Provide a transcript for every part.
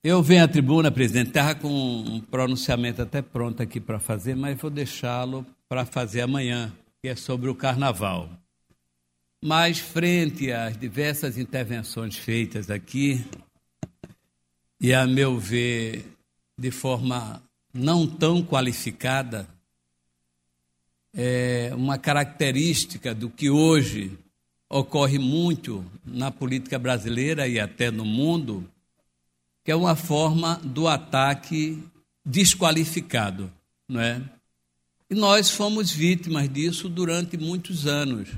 Eu venho à tribuna, presidente, estava com um pronunciamento até pronto aqui para fazer, mas vou deixá-lo para fazer amanhã, que é sobre o carnaval. Mas, frente às diversas intervenções feitas aqui, e a meu ver, de forma não tão qualificada, uma característica do que hoje ocorre muito na política brasileira e até no mundo, que é uma forma do ataque desqualificado, não é? E nós fomos vítimas disso durante muitos anos,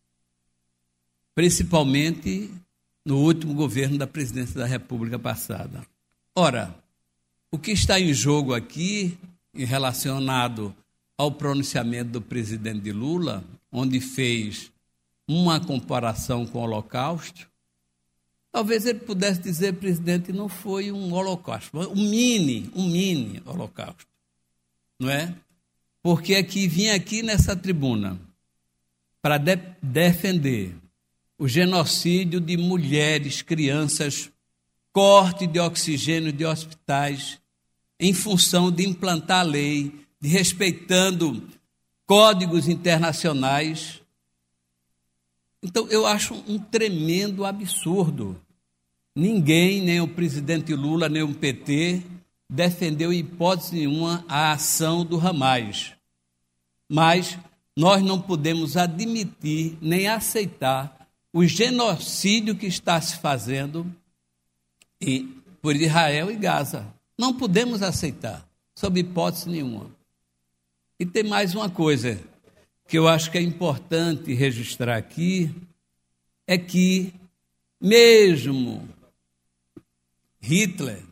principalmente no último governo da presidência da República passada. Ora, o que está em jogo aqui, relacionado ao pronunciamento do presidente Lula, onde fez uma comparação com o Holocausto, talvez ele pudesse dizer, presidente, não foi um holocausto, foi um mini holocausto, não é? Porque vim aqui nessa tribuna para defender o genocídio de mulheres, crianças, corte de oxigênio de hospitais, em função de implantar a lei, de respeitando códigos internacionais. Então, eu acho um tremendo absurdo. Ninguém, nem o presidente Lula, nem o PT, defendeu em hipótese nenhuma a ação do Hamas. Mas nós não podemos admitir nem aceitar o genocídio que está se fazendo por Israel e Gaza. Não podemos aceitar, sob hipótese nenhuma. E tem mais uma coisa que eu acho que é importante registrar aqui, é que mesmo Hitler,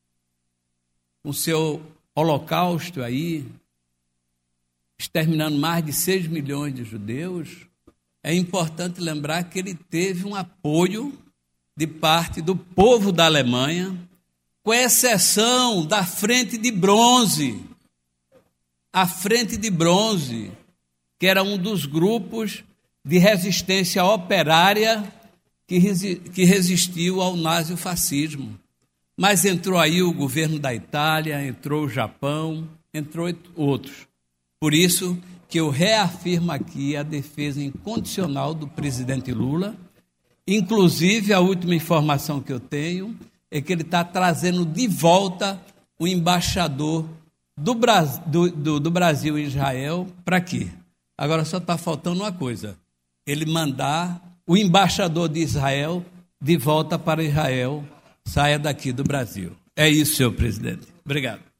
com seu holocausto aí, exterminando mais de 6 milhões de judeus, é importante lembrar que ele teve um apoio de parte do povo da Alemanha, com exceção da Frente de Bronze. A Frente de Bronze, que era um dos grupos de resistência operária que resistiu ao nazifascismo. Mas entrou aí o governo da Itália, entrou o Japão, entrou outros. Por isso que eu reafirmo aqui a defesa incondicional do presidente Lula. Inclusive, a última informação que eu tenho é que ele está trazendo de volta o embaixador do Brasil em Israel. Para quê? Agora só está faltando uma coisa: ele mandar o embaixador de Israel de volta para Israel, saia daqui do Brasil. É isso, senhor presidente. Obrigado.